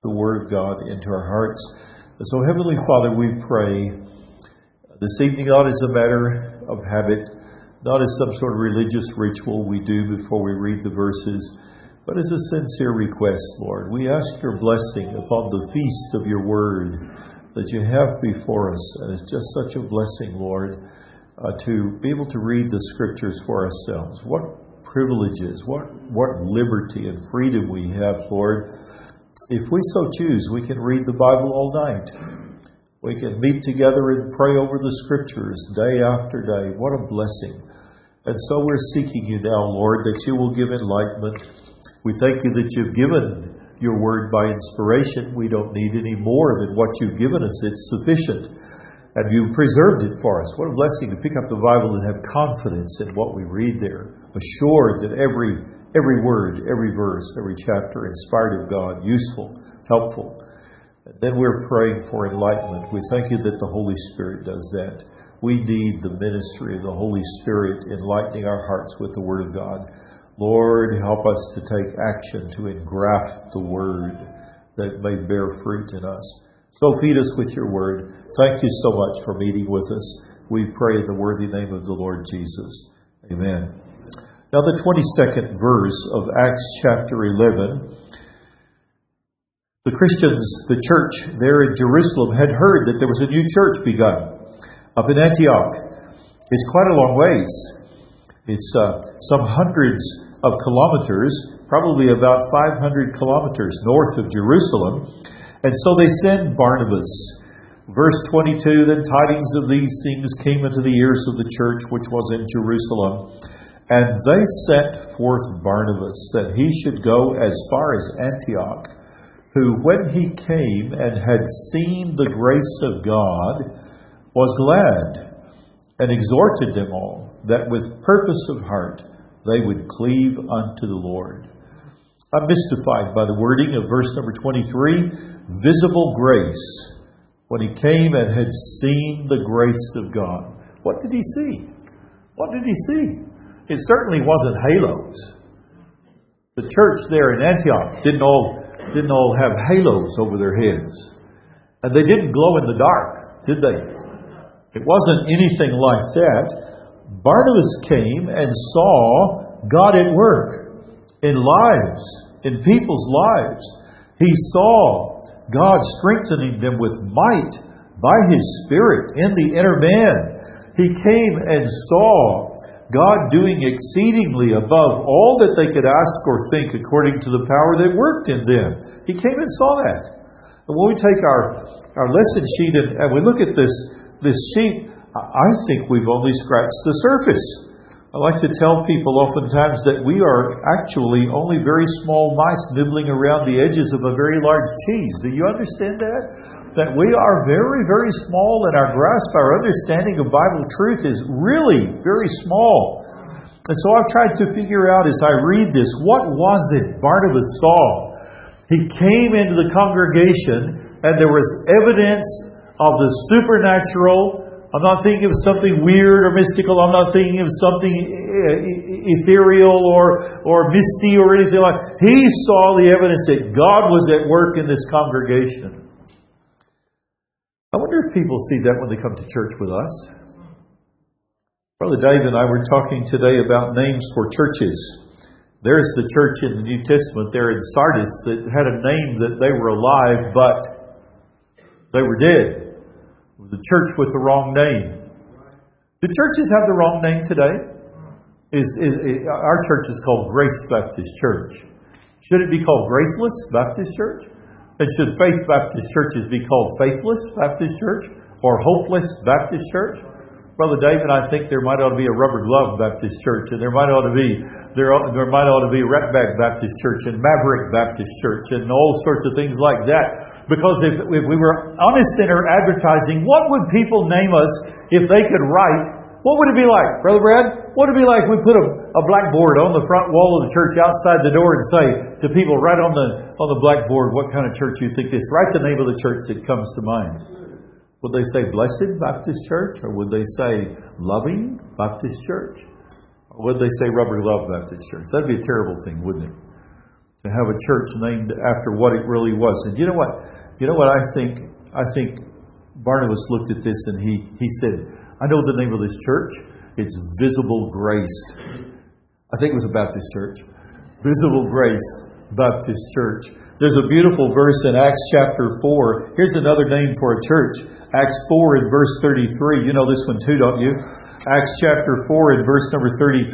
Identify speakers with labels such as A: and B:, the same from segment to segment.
A: the Word of God into our hearts. And so, Heavenly Father, we pray this evening not as a matter of habit, not as some sort of religious ritual we do before we read the verses, but as a sincere request, Lord. We ask your blessing upon the feast of your Word that you have before us. And it's just such a blessing, Lord, to be able to read the Scriptures for ourselves. What privileges, what liberty and freedom we have, Lord. If we so choose, we can read the Bible all night. We can meet together and pray over the Scriptures day after day. What a blessing. And so we're seeking you now, Lord, that you will give enlightenment. We thank you that you've given your word by inspiration. We don't need any more than what you've given us. It's sufficient. And you've preserved it for us. What a blessing to pick up the Bible and have confidence in what we read there. Assured that every word, every verse, every chapter inspired of God, useful, helpful. And then we're praying for enlightenment. We thank you that the Holy Spirit does that. We need the ministry of the Holy Spirit enlightening our hearts with the Word of God. Lord, help us to take action to engraft the Word that may bear fruit in us. So feed us with your Word. Thank you so much for meeting with us. We pray in the worthy name of the Lord Jesus. Amen. Now the 22nd verse of Acts chapter 11. The Christians, the church there in Jerusalem, had heard that there was a new church begun up in Antioch. It's quite a long ways. It's some hundreds of kilometers, probably about 500 kilometers north of Jerusalem. And so they send Barnabas. Verse 22, then tidings of these things came into the ears of the church which was in Jerusalem. And they sent forth Barnabas that he should go as far as Antioch, who when he came and had seen the grace of God, was glad, and exhorted them all, that with purpose of heart they would cleave unto the Lord. I'm mystified by the wording of verse number 23, visible grace, when he came and had seen the grace of God. What did he see? What did he see? It certainly wasn't halos. The church there in Antioch didn't all have halos over their heads. And they didn't glow in the dark, did they? It wasn't anything like that. Barnabas came and saw God at work in lives, in people's lives. He saw God strengthening them with might by His Spirit in the inner man. He came and saw God doing exceedingly above all that they could ask or think according to the power that worked in them. He came and saw that. And when we take our lesson sheet and we look at this sheet, I think we've only scratched the surface. I like to tell people oftentimes that we are actually only very small mice nibbling around the edges of a very large cheese. Do you understand that? That we are very, very small, and our grasp, our understanding of Bible truth is really very small. And so I've tried to figure out as I read this, what was it Barnabas saw? He came into the congregation and there was evidence of the supernatural. I'm not thinking of something weird or mystical. I'm not thinking of something ethereal or misty or anything like that. He saw the evidence that God was at work in this congregation. I wonder if people see that when they come to church with us. Brother Dave and I were talking today about names for churches. There's the church in the New Testament there in Sardis that had a name that they were alive, but they were dead. It was a church with the wrong name. Do churches have the wrong name today? Our church is called Grace Baptist Church. Should it be called Graceless Baptist Church? And should Faith Baptist Churches be called Faithless Baptist Church or Hopeless Baptist Church? Brother Dave and I think there might ought to be a Rubber Glove Baptist Church, and there might ought to be Ratbag Baptist Church and Maverick Baptist Church and all sorts of things like that. Because if we were honest in our advertising, what would people name us if they could write? What would it be like, Brother Brad? What would it be like if we put a blackboard on the front wall of the church outside the door and say to people right on the blackboard, what kind of church you think this? Write the name of the church that comes to mind. Would they say Blessed Baptist Church? Or would they say Loving Baptist Church? Or would they say Rubber Glove Baptist Church? That'd be a terrible thing, wouldn't it? to have a church named after what it really was. And you know what? You know what I think? I think Barnabas looked at this and he said, I know the name of this church. It's Visible Grace. I think it was a Baptist church. Visible Grace Baptist Church. There's a beautiful verse in Acts chapter 4. Here's another name for a church. Acts 4 and verse 33. You know this one too, don't you? Acts chapter 4 and verse number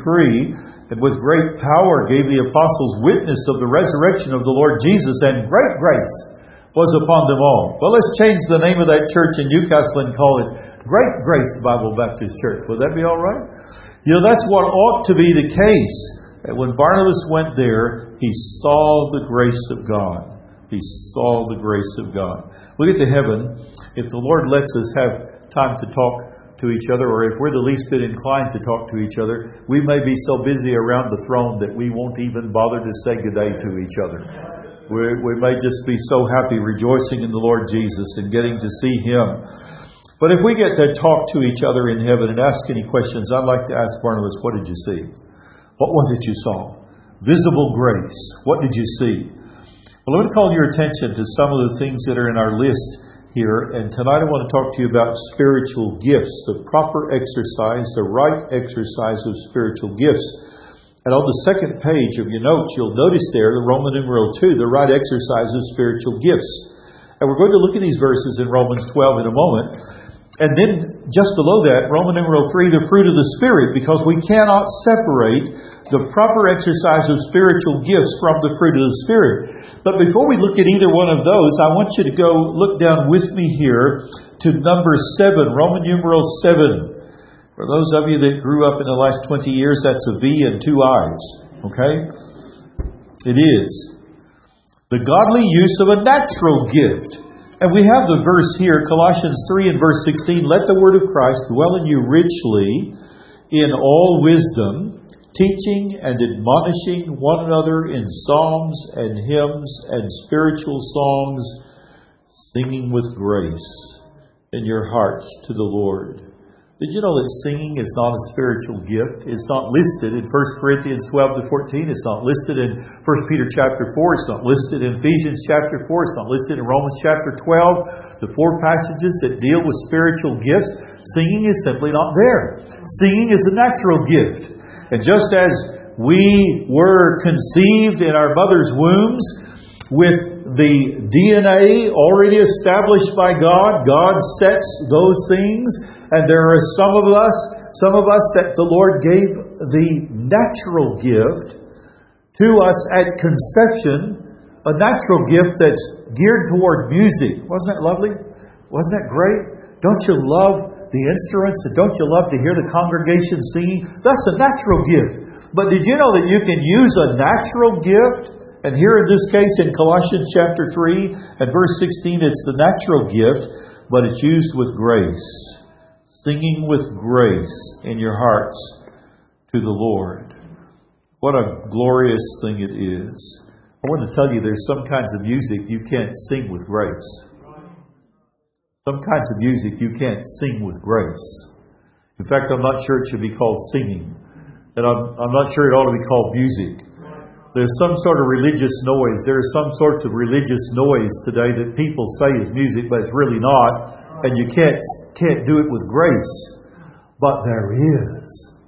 A: 33. And with great power gave the apostles witness of the resurrection of the Lord Jesus, and great grace was upon them all. Well, let's change the name of that church in Newcastle and call it Great Grace Bible Baptist Church. Would that be all right? You know, that's what ought to be the case. And when Barnabas went there, he saw the grace of God. He saw the grace of God. We'll get to heaven. If the Lord lets us have time to talk to each other, or if we're the least bit inclined to talk to each other, we may be so busy around the throne that we won't even bother to say good day to each other. We may just be so happy rejoicing in the Lord Jesus and getting to see Him. But if we get to talk to each other in heaven and ask any questions, I'd like to ask Barnabas, what did you see? What was it you saw? Visible grace. What did you see? Well, let me call your attention to some of the things that are in our list here. And tonight I want to talk to you about spiritual gifts, the proper exercise, the right exercise of spiritual gifts. And on the second page of your notes, you'll notice there, the Roman numeral 2, the right exercise of spiritual gifts. And we're going to look at these verses in Romans 12 in a moment. And then just below that, Roman numeral 3, the fruit of the Spirit, because we cannot separate the proper exercise of spiritual gifts from the fruit of the Spirit. But before we look at either one of those, I want you to go look down with me here to number 7, Roman numeral 7. For those of you that grew up in the last 20 years, that's a V and 2 I's. Okay? It is. The godly use of a natural gift. And we have the verse here, Colossians 3 and verse 16. Let the word of Christ dwell in you richly in all wisdom, teaching and admonishing one another in psalms and hymns and spiritual songs, singing with grace in your hearts to the Lord. Did you know that singing is not a spiritual gift? It's not listed in 1 Corinthians 12 to 14. It's not listed in 1 Peter chapter 4. It's not listed in Ephesians chapter 4. It's not listed in Romans chapter 12. The 4 passages that deal with spiritual gifts, singing is simply not there. Singing is a natural gift. And just as we were conceived in our mother's wombs with the DNA already established by God, God sets those things. And there are some of us that the Lord gave the natural gift to us at conception, a natural gift that's geared toward music. Wasn't that lovely? Wasn't that great? Don't you love the instruments? And don't you love to hear the congregation singing? That's a natural gift. But did you know that you can use a natural gift? And here in this case in Colossians chapter 3 and verse 16, it's the natural gift, but it's used with grace. Singing with grace in your hearts to the Lord. What a glorious thing it is. I want to tell you there's some kinds of music you can't sing with grace. Some kinds of music you can't sing with grace. In fact, I'm not sure it should be called singing. And I'm not sure it ought to be called music. There's some sort of religious noise. There are some sorts of religious noise today that people say is music, but it's really not. And you can't do it with grace. But there is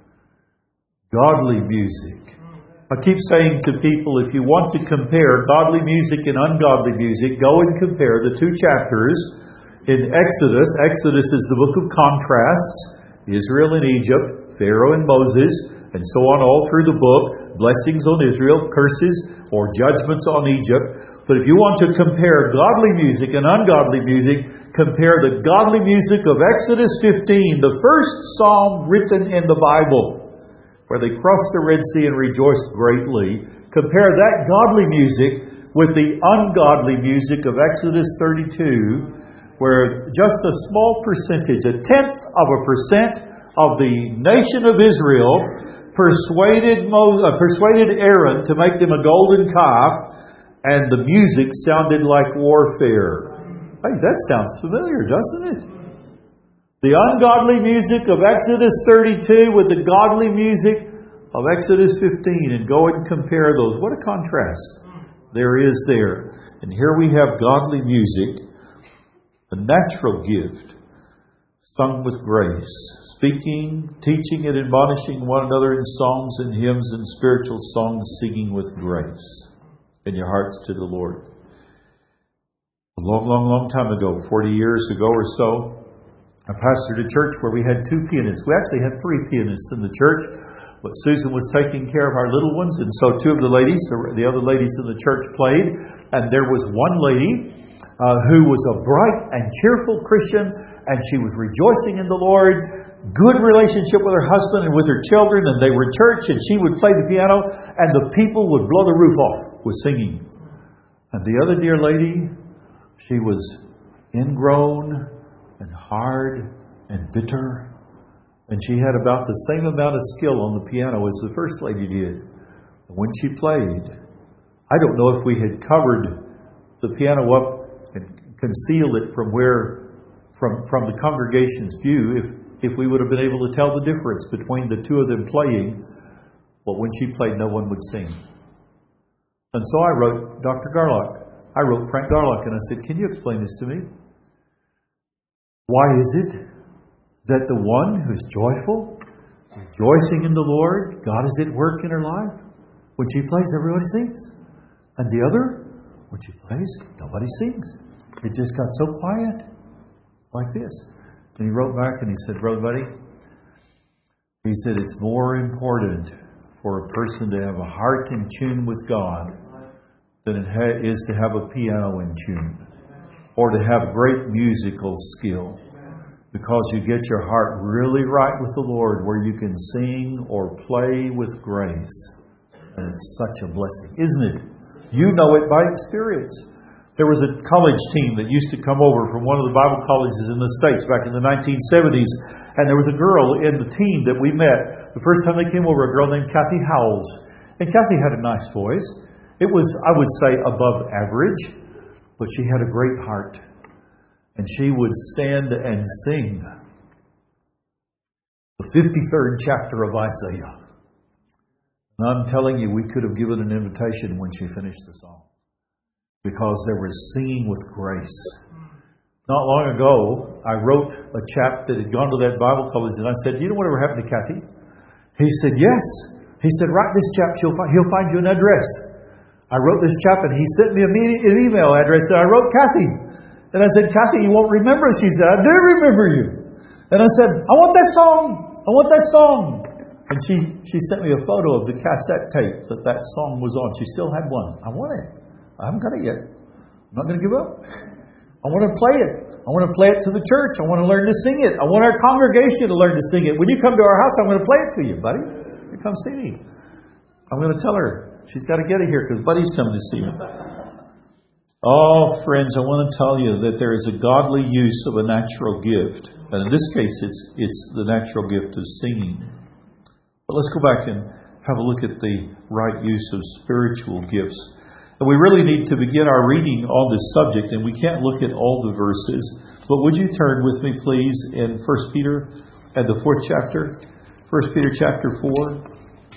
A: godly music. I keep saying to people, if you want to compare godly music and ungodly music, go and compare the 2 chapters in Exodus. Exodus is the book of contrasts. Israel and Egypt, Pharaoh and Moses, and so on all through the book. Blessings on Israel, curses or judgments on Egypt. But if you want to compare godly music and ungodly music, compare the godly music of Exodus 15, the first psalm written in the Bible, where they crossed the Red Sea and rejoiced greatly. Compare that godly music with the ungodly music of Exodus 32, where just a small percentage, a 1/10% of the nation of Israel persuaded Aaron to make them a golden calf, and the music sounded like warfare. Hey, that sounds familiar, doesn't it? The ungodly music of Exodus 32 with the godly music of Exodus 15, and go and compare those. What a contrast. there is there. And here we have godly music, a natural gift, sung with grace, speaking, teaching, and admonishing one another in psalms and hymns and spiritual songs, singing with grace in your hearts to the Lord. A long time ago, 40 years ago or so, I pastored a church where we had 2 pianists. We actually had 3 pianists in the church, but Susan was taking care of our little ones, and so 2 of the ladies, the other ladies in the church, played, and there was one lady who was a bright and cheerful Christian, and she was rejoicing in the Lord, good relationship with her husband and with her children, and they were in church, and she would play the piano, and the people would blow the roof off with singing. And the other dear lady, she was ingrown and hard and bitter, and she had about the same amount of skill on the piano as the first lady did. And when she played, I don't know if we had covered the piano up and concealed it from the congregation's view, if we would have been able to tell the difference between the 2 of them playing. But when she played, no one would sing. And so I wrote Dr. Garlock. I wrote Frank Garlock, and I said, can you explain this to me? Why is it that the one who's joyful, rejoicing in the Lord, God is at work in her life? When she plays, everybody sings. And the other, when she plays, nobody sings. It just got so quiet, like this. And he wrote back and he said, Brother Buddy, he said, it's more important for a person to have a heart in tune with God than it is to have a piano in tune, or to have great musical skill, because you get your heart really right with the Lord, where you can sing or play with grace. And it's such a blessing, isn't it? You know it by experience. There was a college team that used to come over from one of the Bible colleges in the States back in the 1970s, and there was a girl in the team that we met. The first time they came over, a girl named Kathy Howells. And Kathy had a nice voice. It was, I would say, above average. But she had a great heart, and she would stand and sing the 53rd chapter of Isaiah. And I'm telling you, we could have given an invitation when she finished the song, because there was singing with grace. Not long ago, I wrote a chap that had gone to that Bible college, and I said, you know whatever happened to Kathy? He said, yes. He said, write this chap, he'll find you an address. I wrote this chap, and he sent me an email address, and I wrote Kathy. And I said, Kathy, you won't remember us. She said, I do remember you. And I said, I want that song. I want that song. And she sent me a photo of the cassette tape that song was on. She still had one. I want it. I haven't got it yet. I'm not going to give up. I want to play it. I want to play it to the church. I want to learn to sing it. I want our congregation to learn to sing it. When you come to our house, I'm going to play it to you, buddy. You come see me. I'm going to tell her. She's got to get it here because Buddy's coming to see me. Oh, friends, I want to tell you that there is a godly use of a natural gift. And in this case, it's the natural gift of singing. But let's go back and have a look at the right use of spiritual gifts. And we really need to begin our reading on this subject, and we can't look at all the verses. But would you turn with me, please, in 1 Peter and the 4th chapter? 1 Peter chapter 4.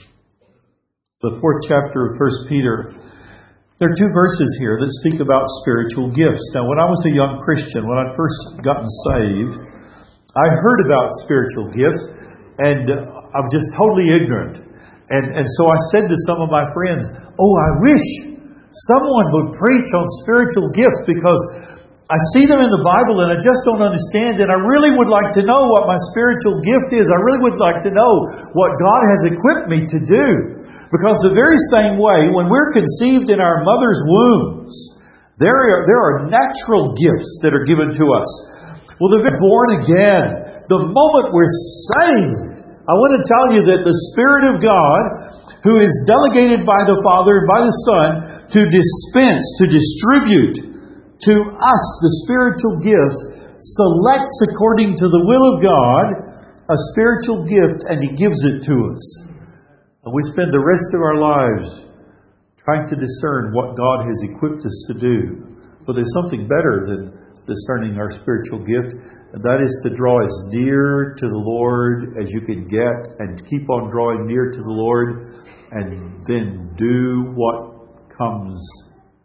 A: The 4th chapter of 1 Peter. There are 2 verses here that speak about spiritual gifts. Now, when I was a young Christian, when I first gotten saved, I heard about spiritual gifts, and I'm just totally ignorant. And so I said to some of my friends, oh, I wish someone would preach on spiritual gifts, because I see them in the Bible and I just don't understand, and I really would like to know what my spiritual gift is. I really would like to know what God has equipped me to do. Because the very same way, when we're conceived in our mother's wombs, there are natural gifts that are given to us. Well, they're born again. The moment we're saved, I want to tell you that the Spirit of God, who is delegated by the Father and by the Son to dispense, to distribute to us the spiritual gifts, selects according to the will of God a spiritual gift, and He gives it to us. And we spend the rest of our lives trying to discern what God has equipped us to do. But there's something better than discerning our spiritual gift, and that is to draw as near to the Lord as you can get, and keep on drawing near to the Lord, and then do what comes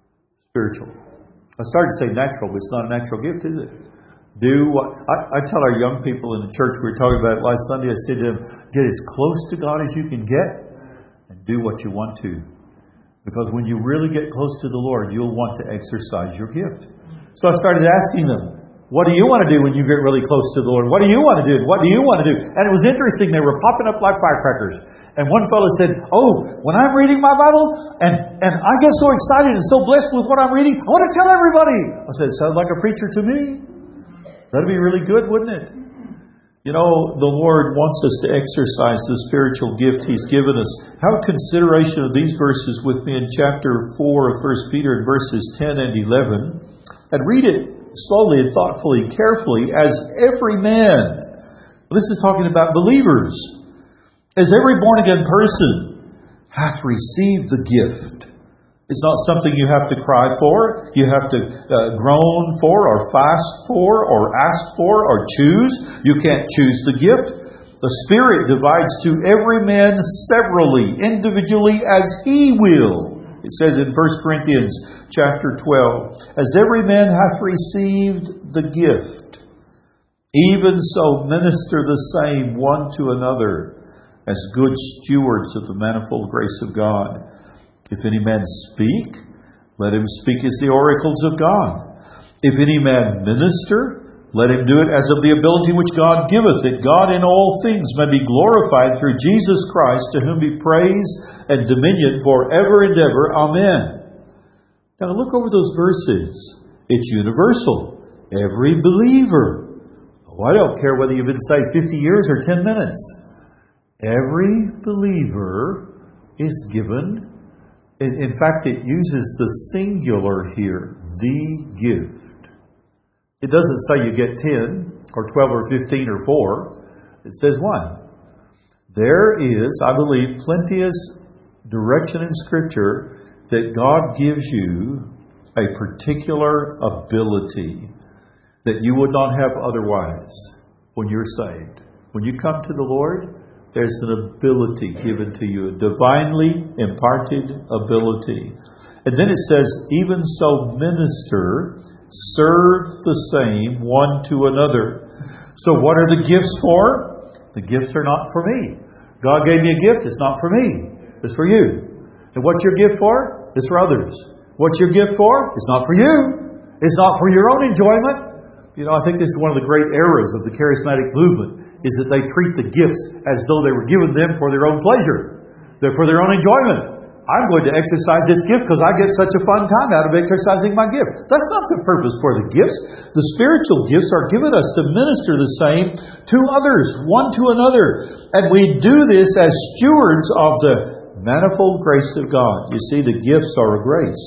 A: Spiritual. I started to say natural, but it's not a natural gift, is it? Do what I tell our young people in the church, we were talking about it last Sunday, I said to them, get as close to God as you can get and do what you want to. Because when you really get close to the Lord, you'll want to exercise your gift. So I started asking them, what do you want to do when you get really close to the Lord? What do you want to do? What do you want to do? And it was interesting. They were popping up like firecrackers. And one fellow said, when I'm reading my Bible and I get so excited and so blessed with what I'm reading, I want to tell everybody. I said, it sounds like a preacher to me. That'd be really good, wouldn't it? You know, the Lord wants us to exercise the spiritual gift He's given us. Have consideration of these verses with me in chapter 4 of 1 Peter in verses 10 and 11. And read it slowly and thoughtfully, carefully, as every man. This is talking about believers. As every born-again person hath received the gift. It's not something you have to cry for, you have to groan for, or fast for, or ask for, or choose. You can't choose the gift. The Spirit divides to every man severally, individually, as He will. It says in 1 Corinthians chapter 12, as every man hath received the gift, even so minister the same one to another, as good stewards of the manifold grace of God. If any man speak, let him speak as the oracles of God. If any man minister, let him do it as of the ability which God giveth, that God in all things may be glorified through Jesus Christ, to whom be praise and dominion forever and ever. Amen. Now look over those verses. It's universal. Every believer. Oh, I don't care whether you've been saved 50 years or 10 minutes. Every believer is given. In fact, it uses the singular here, the gift. It doesn't say you get 10 or 12 or 15 or 4. It says 1. There is, I believe, plenteous direction in Scripture that God gives you a particular ability that you would not have otherwise when you're saved. When you come to the Lord, there's an ability given to you, a divinely imparted ability. And then it says, even so minister, serve the same one to another. So what are the gifts for? The gifts are not for me. God gave me a gift. It's not for me. It's for you. And what's your gift for? It's for others. What's your gift for? It's not for you. It's not for your own enjoyment. You know, I think this is one of the great errors of the charismatic movement, is that they treat the gifts as though they were given them for their own pleasure. They're for their own enjoyment. I'm going to exercise this gift because I get such a fun time out of exercising my gift. That's not the purpose for the gifts. The spiritual gifts are given us to minister the same to others, one to another. And we do this as stewards of the manifold grace of God. You see, the gifts are a grace.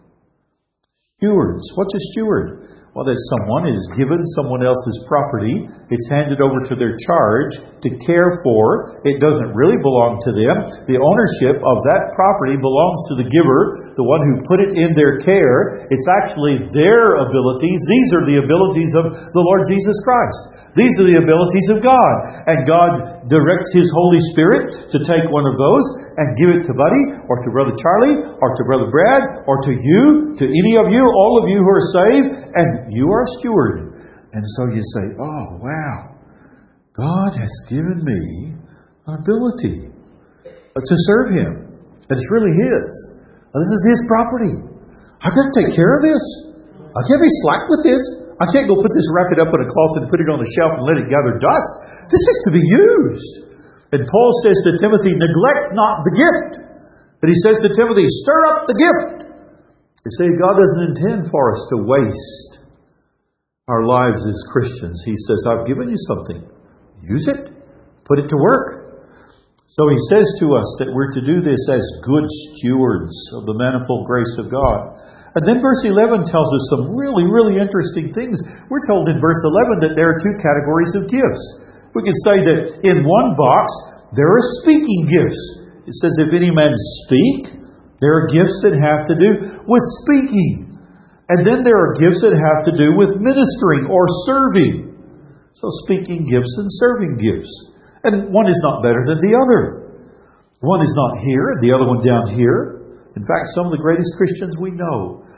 A: Stewards. What's a steward? Well, that someone is given someone else's property. It's handed over to their charge to care for. It doesn't really belong to them. The ownership of that property belongs to the giver, the one who put it in their care. It's actually their abilities. These are the abilities of the Lord Jesus Christ. These are the abilities of God. And God directs His Holy Spirit to take one of those and give it to Buddy, or to Brother Charlie, or to Brother Brad, or to you, to any of you, all of you who are saved, and you are a steward. And so you say, oh, wow, God has given me an ability to serve Him. And it's really His. This is His property. I've got to take care of this. I can't be slack with this. I can't go put this, wrap it up in a cloth and put it on the shelf and let it gather dust. This is to be used. And Paul says to Timothy, neglect not the gift. But he says to Timothy, stir up the gift. You see, God doesn't intend for us to waste our lives as Christians. He says, I've given you something. Use it. Put it to work. So He says to us that we're to do this as good stewards of the manifold grace of God. And then verse 11 tells us some really, really interesting things. We're told in verse 11 that there are two categories of gifts. We can say that in one box, there are speaking gifts. It says, if any man speak, there are gifts that have to do with speaking. And then there are gifts that have to do with ministering or serving. So speaking gifts and serving gifts. And one is not better than the other. One is not here and the other one down here. In fact, some of the greatest Christians we know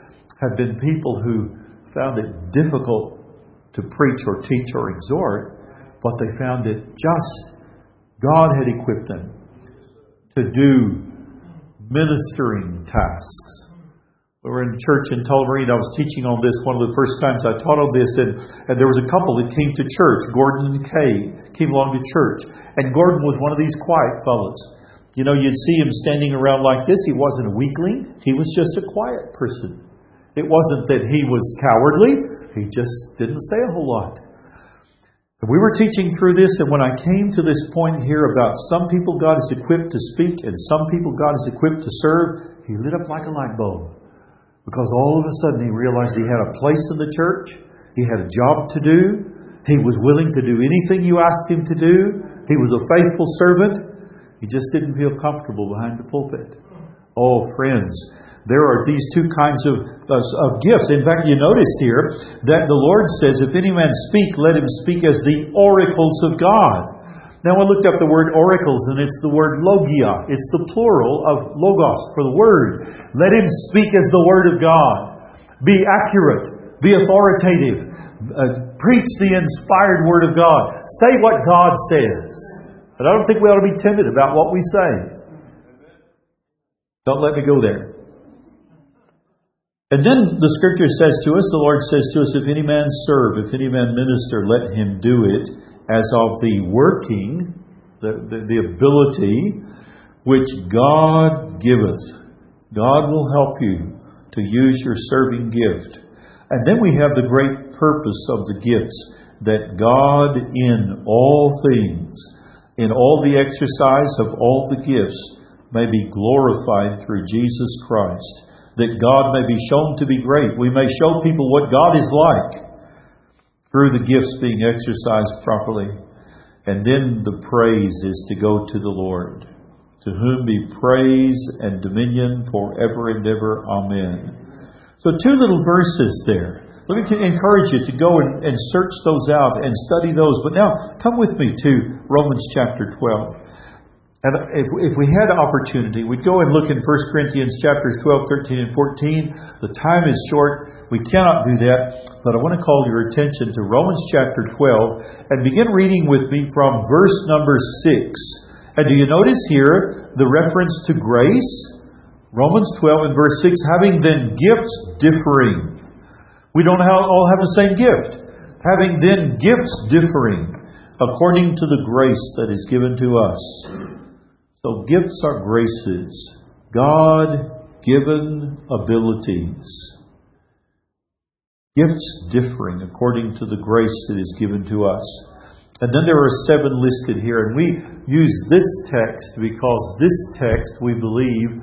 A: have been people who found it difficult to preach or teach or exhort, but they found it just God had equipped them to do ministering tasks. We were in church in Tullamarine. I was teaching on this one of the first times I taught on this, and there was a couple that came to church. Gordon and Kay came along to church, and Gordon was one of these quiet fellows. You know, you'd see him standing around like this. He wasn't a weakling. He was just a quiet person. It wasn't that he was cowardly. He just didn't say a whole lot. We were teaching through this, and when I came to this point here about some people God is equipped to speak and some people God is equipped to serve, he lit up like a light bulb. Because all of a sudden he realized he had a place in the church. He had a job to do. He was willing to do anything you asked him to do. He was a faithful servant. He just didn't feel comfortable behind the pulpit. Oh, friends, there are these two kinds of gifts. In fact, you notice here that the Lord says, if any man speak, let him speak as the oracles of God. Now I looked up the word oracles, and it's the word logia. It's the plural of logos for the word. Let him speak as the word of God. Be accurate. Be authoritative. Preach the inspired word of God. Say what God says. But I don't think we ought to be timid about what we say. Don't let me go there. And then the Scripture says to us, the Lord says to us, if any man serve, if any man minister, let him do it as of the working, the ability which God giveth. God will help you to use your serving gift. And then we have the great purpose of the gifts, that God in all things, in all the exercise of all the gifts, may be glorified through Jesus Christ. That God may be shown to be great. We may show people what God is like through the gifts being exercised properly. And then the praise is to go to the Lord, to whom be praise and dominion forever and ever. Amen. So 2 little verses there. Let me encourage you to go and search those out and study those. But now, come with me to Romans chapter 12. And if we had opportunity, we'd go and look in 1 Corinthians chapters 12, 13, and 14. The time is short. We cannot do that. But I want to call your attention to Romans chapter 12 and begin reading with me from verse number 6. And do you notice here the reference to grace? Romans 12 and verse 6, having then gifts differing. We don't all have the same gift. Having then gifts differing according to the grace that is given to us. So gifts are graces, God-given abilities. Gifts differing according to the grace that is given to us. And then there are 7 listed here. And we use this text because this text, we believe,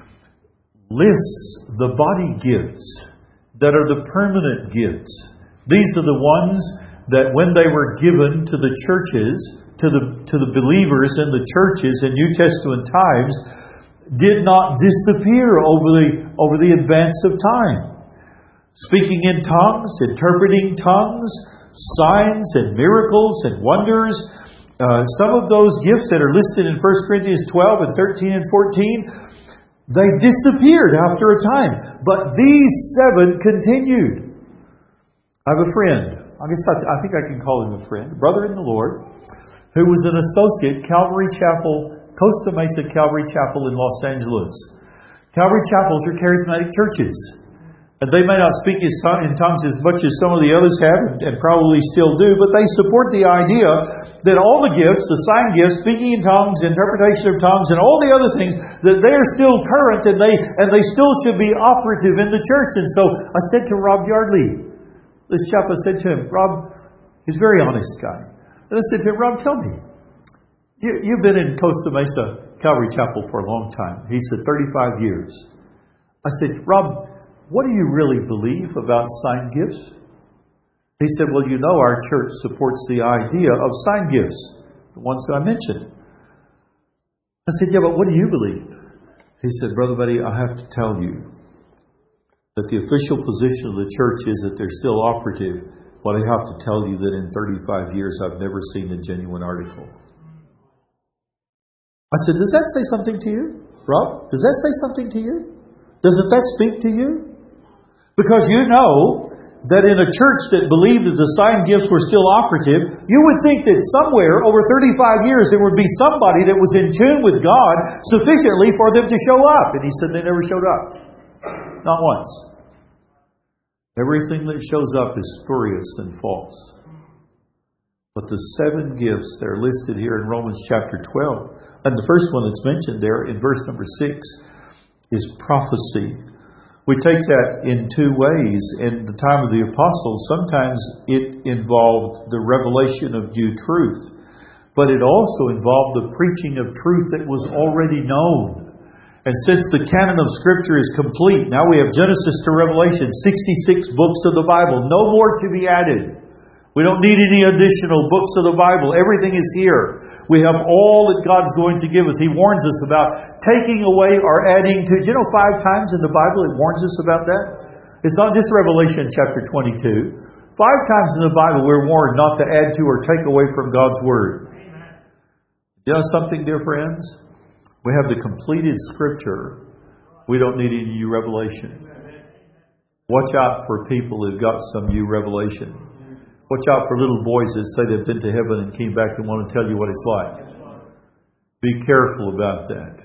A: lists the body gifts that are the permanent gifts. These are the ones that when they were given to the churches, to the believers in the churches in New Testament times, did not disappear over the advance of time. Speaking in tongues, interpreting tongues, signs and miracles and wonders. Some of those gifts that are listed in 1 Corinthians 12 and 13 and 14, they disappeared after a time. But these 7 continued. I have a friend. I think I can call him a friend. A brother in the Lord, who was an associate, Calvary Chapel, Costa Mesa Calvary Chapel in Los Angeles. Calvary Chapels are charismatic churches. And they may not speak in tongues as much as some of the others have, and probably still do, but they support the idea that all the gifts, the sign gifts, speaking in tongues, interpretation of tongues, and all the other things, that they are still current and they still should be operative in the church. And so I said to Rob Yardley, this chap, I said to him, Rob, he's a very honest guy. And I said to him, Rob, tell me, you've been in Costa Mesa Calvary Chapel for a long time. He said, 35 years. I said, Rob, what do you really believe about sign gifts? He said, well, you know our church supports the idea of sign gifts, the ones that I mentioned. I said, yeah, but what do you believe? He said, Brother Buddy, I have to tell you that the official position of the church is that they're still operative. But I have to tell you that in 35 years, I've never seen a genuine article. I said, does that say something to you? Rob, does that say something to you? Doesn't that speak to you? Because you know that in a church that believed that the sign gifts were still operative, you would think that somewhere over 35 years there would be somebody that was in tune with God sufficiently for them to show up. And he said they never showed up. Not once. Everything that shows up is spurious and false. But the 7 gifts that are listed here in Romans chapter 12, and the first one that's mentioned there in verse number 6 is prophecy. We take that in 2 ways. In the time of the apostles, sometimes it involved the revelation of new truth, but it also involved the preaching of truth that was already known. And since the canon of Scripture is complete, now we have Genesis to Revelation, 66 books of the Bible, no more to be added. We don't need any additional books of the Bible. Everything is here. We have all that God's going to give us. He warns us about taking away or adding to. Do you know 5 times in the Bible it warns us about that? It's not just Revelation chapter 22. 5 times in the Bible we're warned not to add to or take away from God's Word. You know something, dear friends? We have the completed Scripture. We don't need any new revelation. Watch out for people who've got some new revelation. Watch out for little boys that say they've been to heaven and came back and want to tell you what it's like. Be careful about that.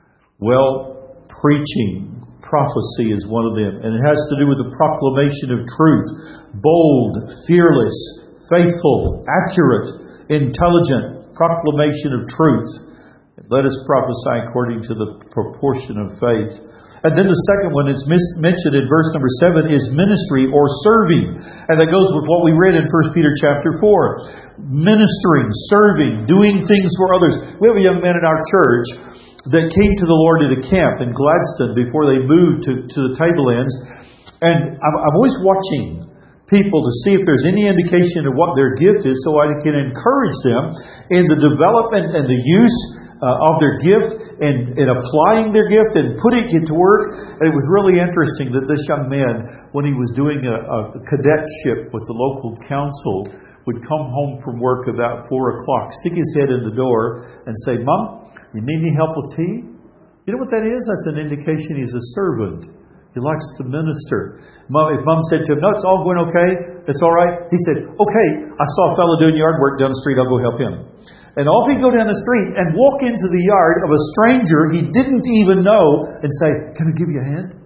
A: Well, preaching, prophecy is one of them. And it has to do with the proclamation of truth. Bold, fearless, faithful, accurate, intelligent proclamation of truth. Let us prophesy according to the proportion of faith. And then the second one that's mentioned in verse number 7 is ministry or serving. And that goes with what we read in 1 Peter chapter 4. Ministering, serving, doing things for others. We have a young man in our church that came to the Lord at a camp in Gladstone before they moved to the Tablelands. And I'm always watching people to see if there's any indication of what their gift is so I can encourage them in the development and the use of their gift and applying their gift and putting it to work. And it was really interesting that this young man, when he was doing a cadetship with the local council, would come home from work about 4 o'clock, stick his head in the door and say, "Mom, you need any help with tea?" You know what that is? That's an indication he's a servant. He likes to minister. If Mom said to him, "No, it's all going okay. It's all right." He said, "Okay, I saw a fellow doing yard work down the street. I'll go help him." And off he'd go down the street and walk into the yard of a stranger he didn't even know and say, "Can I give you a hand?"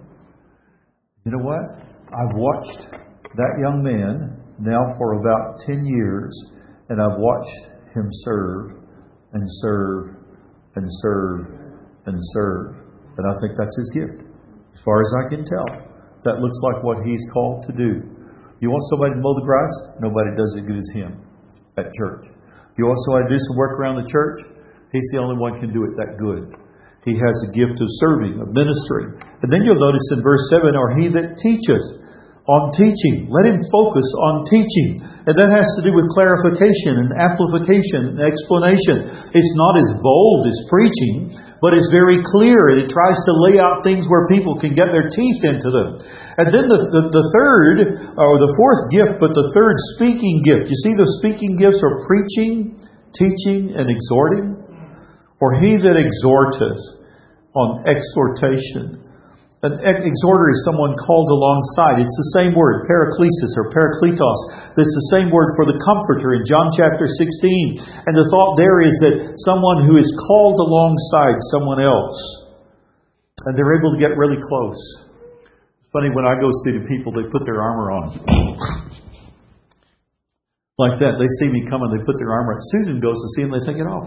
A: You know what? I've watched that young man now for about 10 years, and I've watched him serve and serve and serve and serve. And I think that's his gift. As far as I can tell, that looks like what he's called to do. You want somebody to mow the grass? Nobody does it as good as him at church. You want somebody to do some work around the church? He's the only one who can do it that good. He has a gift of serving, of ministering. And then you'll notice in verse 7, or he that teacheth, on teaching. Let him focus on teaching. And that has to do with clarification and amplification and explanation. It's not as bold as preaching, but it's very clear. And it tries to lay out things where people can get their teeth into them. And then the third, or the fourth gift, but the third speaking gift. You see, the speaking gifts are preaching, teaching, and exhorting. Or he that exhorteth, on exhortation. An exhorter is someone called alongside. It's the same word, paraklesis or parakletos. It's the same word for the comforter in John chapter 16. And the thought there is that someone who is called alongside someone else. And they're able to get really close. It's funny, when I go see the people, they put their armor on. Like that. They see me coming, they put their armor on. Susan goes to see them, they take it off.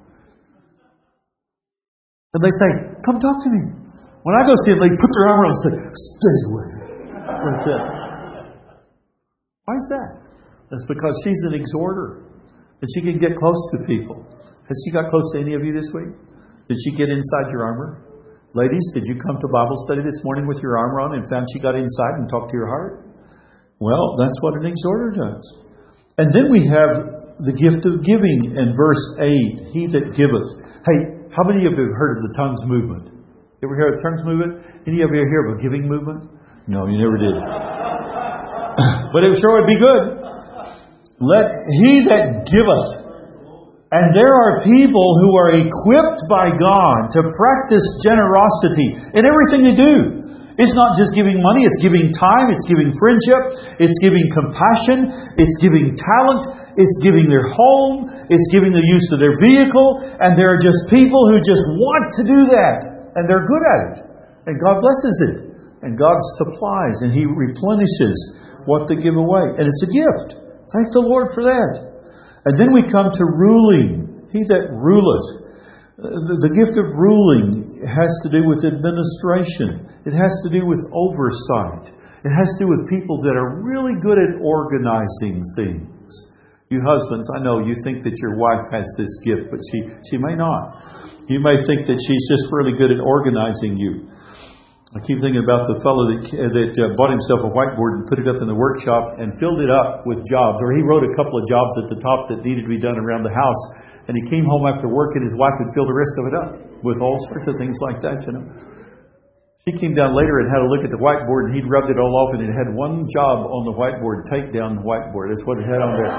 A: And they say, "Come talk to me." When I go see them, they put their armor on and say, "Stay away." Like that. Why is that? That's because she's an exhorter. And she can get close to people. Has she got close to any of you this week? Did she get inside your armor? Ladies, did you come to Bible study this morning with your armor on and found she got inside and talked to your heart? Well, that's what an exhorter does. And then we have the gift of giving in verse 8. He that giveth. Hey, how many of you have heard of the tongues movement? You ever hear of the tongues movement? Any of you hear of a giving movement? No, you never did. But it sure would be good. Let he that giveth. And there are people who are equipped by God to practice generosity in everything they do. It's not just giving money, it's giving time, it's giving friendship, it's giving compassion, it's giving talent, it's giving their home, it's giving the use of their vehicle, and there are just people who just want to do that, and they're good at it. And God blesses it, and God supplies, and He replenishes what they give away. And it's a gift. Thank the Lord for that. And then we come to ruling. He that ruleth. The gift of ruling has to do with administration. It has to do with oversight. It has to do with people that are really good at organizing things. You husbands, I know you think that your wife has this gift, but she may not. You may think that she's just really good at organizing you. I keep thinking about the fellow that bought himself a whiteboard and put it up in the workshop and filled it up with jobs. Or he wrote a couple of jobs at the top that needed to be done around the house. And he came home after work and his wife would fill the rest of it up with all sorts of things like that, you know. She came down later and had a look at the whiteboard and he'd rubbed it all off and it had one job on the whiteboard, take down the whiteboard. That's what it had on there.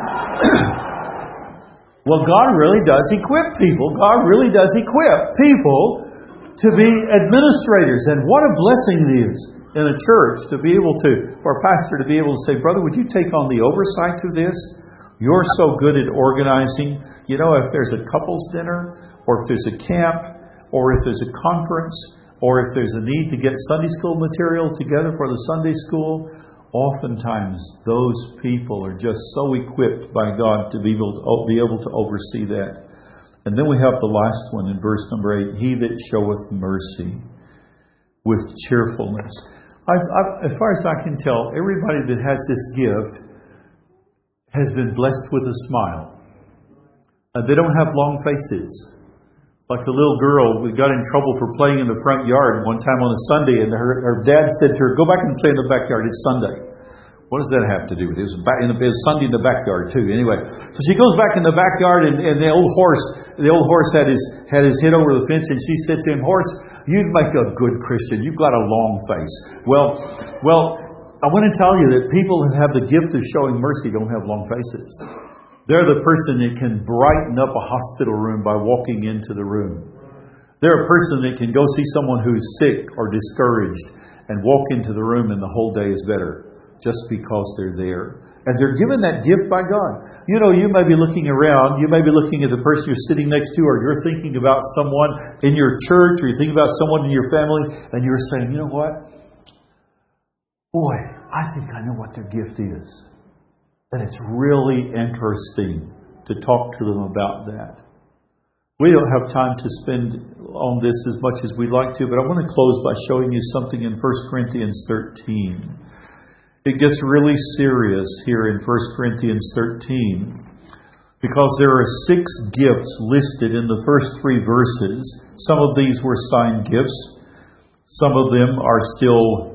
A: Well, God really does equip people. God really does equip people to be administrators. And what a blessing it is in a church to be able to, for a pastor to be able to say, brother, would you take on the oversight of this? You're so good at organizing. You know, if there's a couples dinner, or if there's a camp, or if there's a conference, or if there's a need to get Sunday school material together for the Sunday school, oftentimes those people are just so equipped by God to be able to oversee that. And then we have the last one in verse number 8. He that showeth mercy with cheerfulness. As far as I can tell, everybody that has this gift has been blessed with a smile. They don't have long faces. Like the little girl who got in trouble for playing in the front yard one time on a Sunday, and her dad said to her, go back and play in the backyard, it's Sunday. What does that have to do with it? It was Sunday in the backyard too. Anyway, so she goes back in the backyard, and the old horse had his head over the fence, and she said to him, horse, you'd make a good Christian. You've got a long face. Well, I want to tell you that people that have the gift of showing mercy don't have long faces. They're the person that can brighten up a hospital room by walking into the room. They're a person that can go see someone who's sick or discouraged and walk into the room and the whole day is better just because they're there. And they're given that gift by God. You know, you may be looking around, you may be looking at the person you're sitting next to, or you're thinking about someone in your church, or you're thinking about someone in your family, and you're saying, you know what? Boy, I think I know what their gift is. And it's really interesting to talk to them about that. We don't have time to spend on this as much as we'd like to, but I want to close by showing you something in 1 Corinthians 13. It gets really serious here in 1 Corinthians 13 because there are 6 gifts listed in the first 3 verses. Some of these were sign gifts. Some of them are still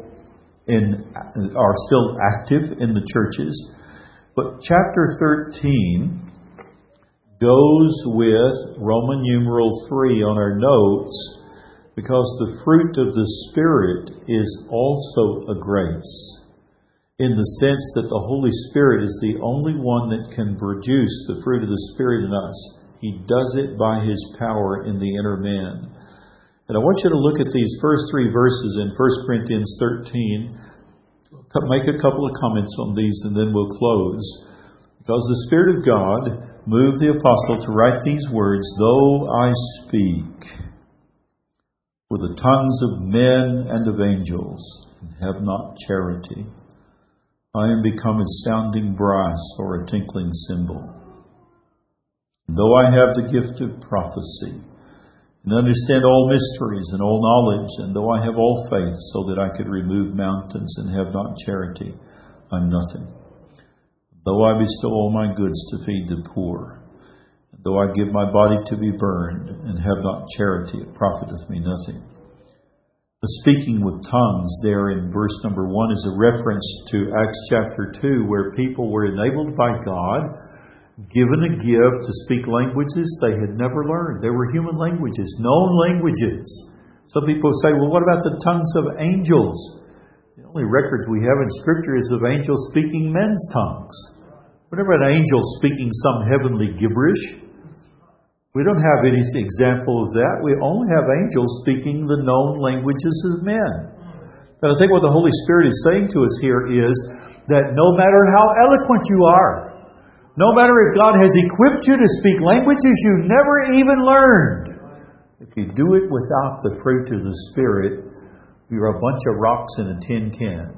A: active in the churches. But chapter 13 goes with Roman numeral 3 on our notes because the fruit of the Spirit is also a grace, in the sense that the Holy Spirit is the only one that can produce the fruit of the Spirit in us. He does it by His power in the inner man. And I want you to look at these first 3 verses in 1 Corinthians 13. Make a couple of comments on these and then we'll close. Because the Spirit of God moved the apostle to write these words, though I speak with the tongues of men and of angels and have not charity, I am become a sounding brass or a tinkling cymbal. Though I have the gift of prophecy and understand all mysteries and all knowledge, and though I have all faith so that I could remove mountains and have not charity, I'm nothing. Though I bestow all my goods to feed the poor, and though I give my body to be burned and have not charity, it profiteth me nothing. The speaking with tongues there in verse number 1 is a reference to Acts chapter 2, where people were enabled by God, given a gift to speak languages they had never learned. They were human languages, known languages. Some people say, well, what about the tongues of angels? The only records we have in Scripture is of angels speaking men's tongues. We never had angels speaking some heavenly gibberish. We don't have any example of that. We only have angels speaking the known languages of men. And I think what the Holy Spirit is saying to us here is that no matter how eloquent you are, no matter if God has equipped you to speak languages you never even learned, if you do it without the fruit of the Spirit, you're a bunch of rocks in a tin can.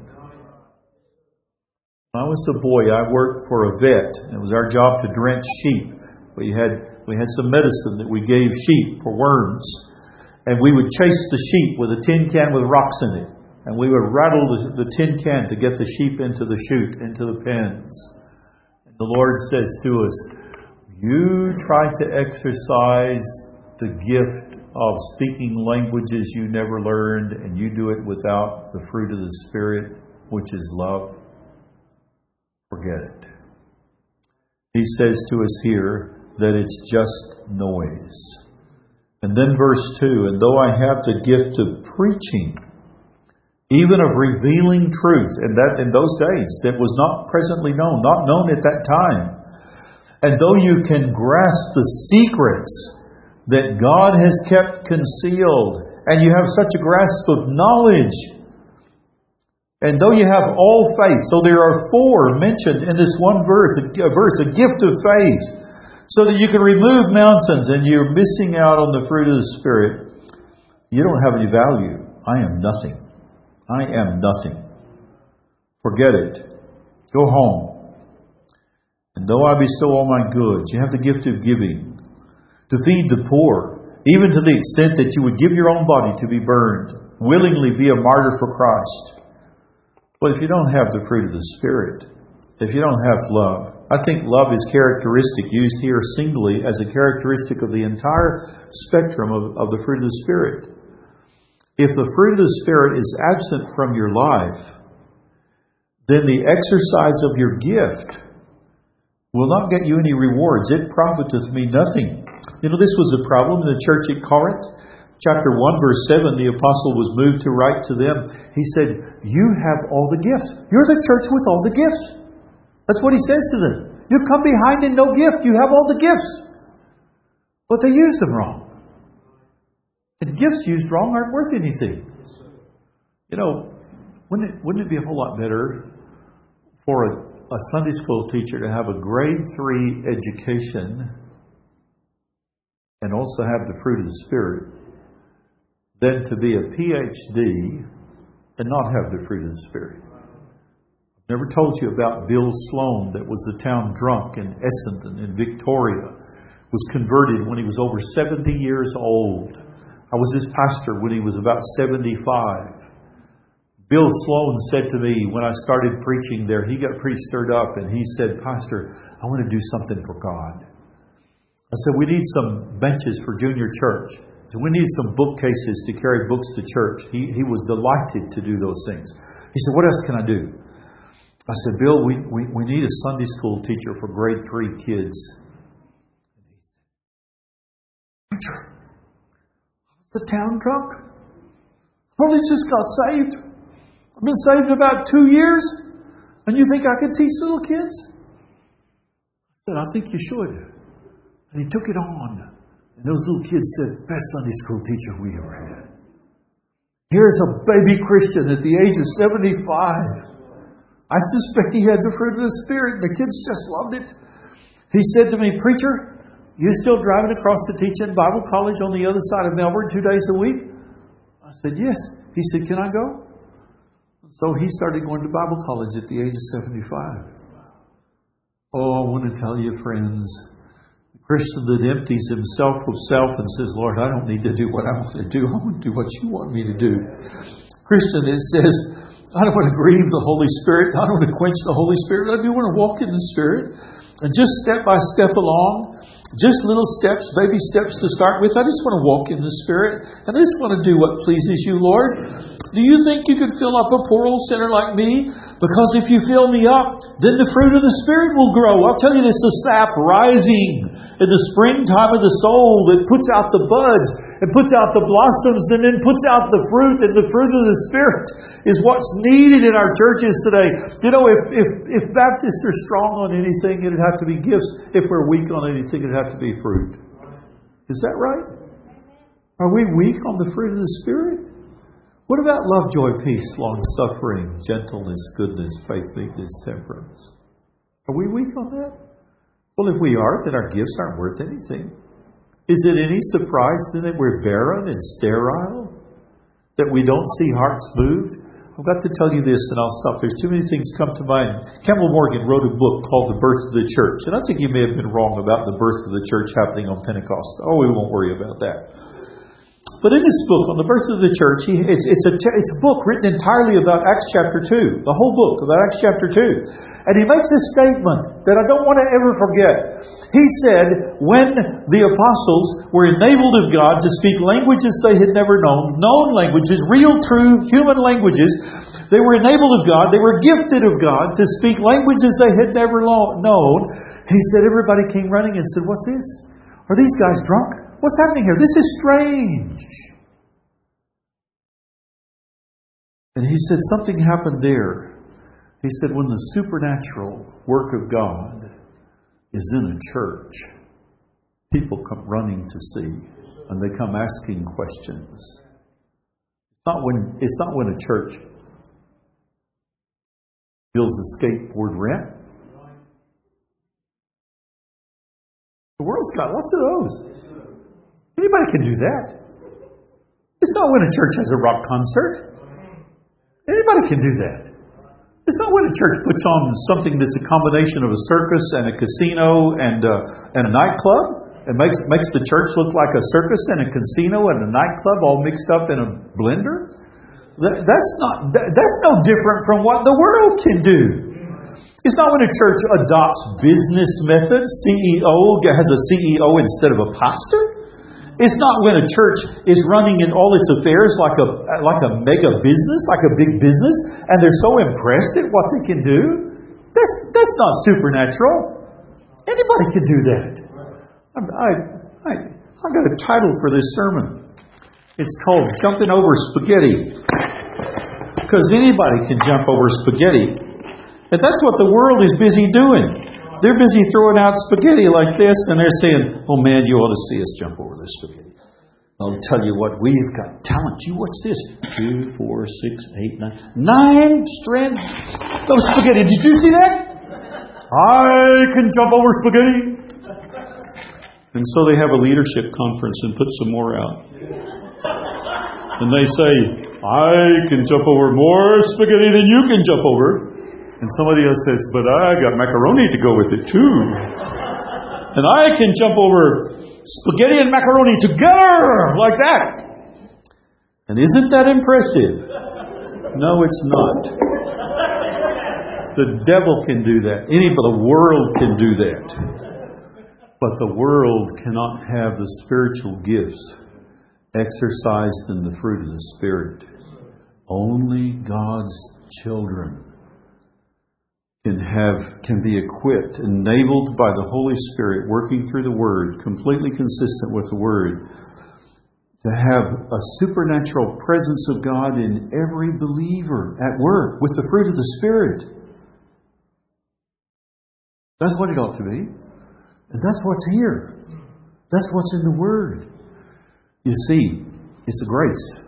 A: When I was a boy, I worked for a vet. It was our job to drench sheep. We had some medicine that we gave sheep for worms. And we would chase the sheep with a tin can with rocks in it. And we would rattle the tin can to get the sheep into the chute, into the pens. And the Lord says to us, you try to exercise the gift of speaking languages you never learned, and you do it without the fruit of the Spirit, which is love. Forget it. He says to us here that it's just noise. And then verse 2, and though I have the gift of preaching, even of revealing truth, and that in those days that was not presently known, not known at that time, and though you can grasp the secrets that God has kept concealed, and you have such a grasp of knowledge, and though you have all faith, so there are 4 mentioned in this one verse, a gift of faith, so that you can remove mountains, and you're missing out on the fruit of the Spirit. You don't have any value. I am nothing. I am nothing. Forget it. Go home. And though I bestow all my goods, you have the gift of giving, to feed the poor, even to the extent that you would give your own body to be burned, willingly be a martyr for Christ. But if you don't have the fruit of the Spirit, if you don't have love, I think love is characteristic, used here singly as a characteristic of the entire spectrum of the fruit of the Spirit. If the fruit of the Spirit is absent from your life, then the exercise of your gift will not get you any rewards. It profiteth me nothing. You know, this was a problem in the church at Corinth. Chapter 1, verse 7, the apostle was moved to write to them. He said, you have all the gifts. You're the church with all the gifts. That's what he says to them. You come behind in no gift. You have all the gifts. But they used them wrong. And gifts used wrong aren't worth anything. You know, wouldn't it be a whole lot better for a Sunday school teacher to have a grade 3 education and also have the fruit of the Spirit than to be a PhD and not have the fruit of the Spirit? I've never told you about Bill Sloan, that was the town drunk in Essendon in Victoria, was converted when he was over 70 years old. I was his pastor when he was about 75. Bill Sloan said to me when I started preaching there, he got pretty stirred up and he said, Pastor, I want to do something for God. I said, we need some benches for junior church. We need some bookcases to carry books to church. He was delighted to do those things. He said, what else can I do? I said, Bill, we need a Sunday school teacher for grade 3 kids. Preacher, the town drunk? I've only just got saved. I've been saved about 2 years. And you think I could teach little kids? I said, I think you should. And he took it on. And those little kids said, best Sunday school teacher we ever had. Here's a baby Christian at the age of 75. I suspect he had the fruit of the Spirit. The kids just loved it. He said to me, Preacher, you still driving across to teach in Bible college on the other side of Melbourne 2 days a week? I said, yes. He said, can I go? So he started going to Bible college at the age of 75. Oh, I want to tell you, friends, the Christian that empties himself of self and says, Lord, I don't need to do what I want to do. I want to do what you want me to do. Christian that says, I don't want to grieve the Holy Spirit. I don't want to quench the Holy Spirit. I do want to walk in the Spirit. And just step by step along, just little steps, baby steps to start with. I just want to walk in the Spirit. And I just want to do what pleases you, Lord. Do you think you can fill up a poor old sinner like me? Because if you fill me up, then the fruit of the Spirit will grow. I'll tell you, this is sap rising in the springtime of the soul that puts out the buds and puts out the blossoms and then puts out the fruit. And the fruit of the Spirit is what's needed in our churches today. You know, if Baptists are strong on anything, it'd have to be gifts. If we're weak on anything, it'd have to be fruit. Is that right? Are we weak on the fruit of the Spirit? What about love, joy, peace, long-suffering, gentleness, goodness, faith, meekness, temperance? Are we weak on that? Well, if we are, then our gifts aren't worth anything. Is it any surprise then that we're barren and sterile? That we don't see hearts moved? I've got to tell you this, and I'll stop. There's too many things come to mind. Campbell Morgan wrote a book called The Birth of the Church. And I think he may have been wrong about the birth of the church happening on Pentecost. Oh, we won't worry about that. But in this book, on the birth of the church, it's a book written entirely about Acts chapter 2. The whole book about Acts chapter 2. And he makes a statement that I don't want to ever forget. He said, when the apostles were enabled of God to speak languages they had never known languages, real, true, human languages, they were enabled of God, they were gifted of God to speak languages they had never known. He said, everybody came running and said, what's this? Are these guys drunk? What's happening here? This is strange. And he said something happened there. He said when the supernatural work of God is in a church, people come running to see, and they come asking questions. It's not when a church builds a skateboard ramp. The world's got lots of those. Anybody can do that. It's not when a church has a rock concert. Anybody can do that. It's not when a church puts on something that's a combination of a circus and a casino and a nightclub. It makes the church look like a circus and a casino and a nightclub all mixed up in a blender. That's no different from what the world can do. It's not when a church adopts business methods. CEO has a CEO instead of a pastor. It's not when a church is running in all its affairs like a mega business, like a big business, and they're so impressed at what they can do. That's not supernatural. Anybody can do that. I've got a title for this sermon. It's called Jumping Over Spaghetti. Because anybody can jump over spaghetti. And that's what the world is busy doing. They're busy throwing out spaghetti like this, and they're saying, oh man, you ought to see us jump over this spaghetti. I'll tell you what, we've got talent. You watch this. 2, 4, 6, 8, 9. 9 strands of spaghetti. Did you see that? I can jump over spaghetti. And so they have a leadership conference and put some more out. And they say, I can jump over more spaghetti than you can jump over. And somebody else says, but I got macaroni to go with it too. And I can jump over spaghetti and macaroni together like that. And isn't that impressive? No, it's not. The devil can do that. The world can do that. But the world cannot have the spiritual gifts exercised in the fruit of the Spirit. Only God's children can be equipped, enabled by the Holy Spirit, working through the Word, completely consistent with the Word, to have a supernatural presence of God in every believer at work with the fruit of the Spirit. That's what it ought to be. And that's what's here. That's what's in the Word. You see, it's a grace.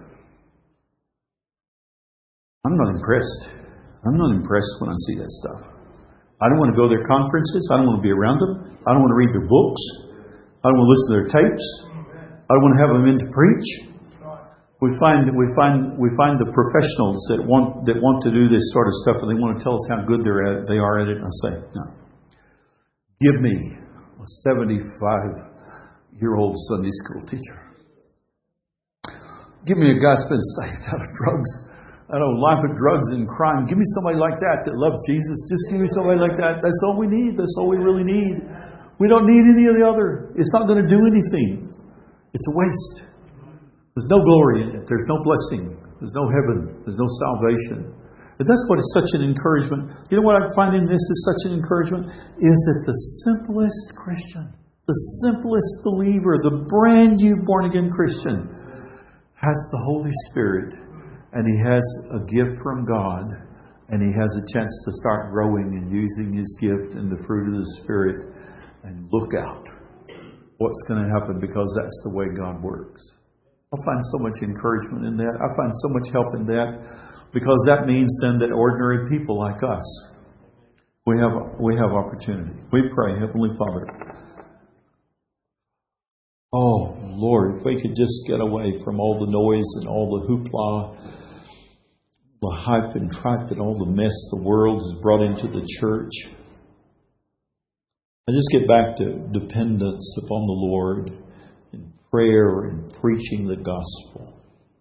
A: I'm not impressed. I'm not impressed when I see that stuff. I don't want to go to their conferences. I don't want to be around them. I don't want to read their books. I don't want to listen to their tapes. I don't want to have them in to preach. We find the professionals that want to do this sort of stuff, and they want to tell us how good they are at it. And I say, no. Give me a 75-year-old Sunday school teacher. Give me a guy that's been saved out of drugs. I don't know, life of drugs and crime. Give me somebody like that loves Jesus. Just give me somebody like that. That's all we need. That's all we really need. We don't need any of the other. It's not going to do anything. It's a waste. There's no glory in it. There's no blessing. There's no heaven. There's no salvation. And that's what is such an encouragement. You know what I find in this is such an encouragement? Is that the simplest Christian, the simplest believer, the brand new born-again Christian has the Holy Spirit. And he has a gift from God, and he has a chance to start growing and using his gift and the fruit of the Spirit. And look out what's going to happen, because that's the way God works. I find so much encouragement in that. I find so much help in that, because that means then that ordinary people like us, we have opportunity. We pray, Heavenly Father. Oh, Lord, if we could just get away from all the noise and all the hoopla, the hype and tripe and all the mess the world has brought into the church. And just get back to dependence upon the Lord in prayer and preaching the gospel.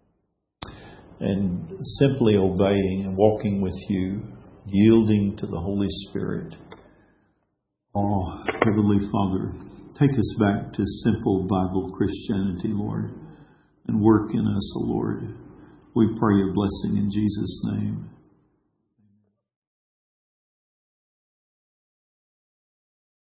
A: And simply obeying and walking with you, yielding to the Holy Spirit. Oh, Heavenly Father, take us back to simple Bible Christianity, Lord, and work in us, O Lord. We pray a blessing in Jesus' name.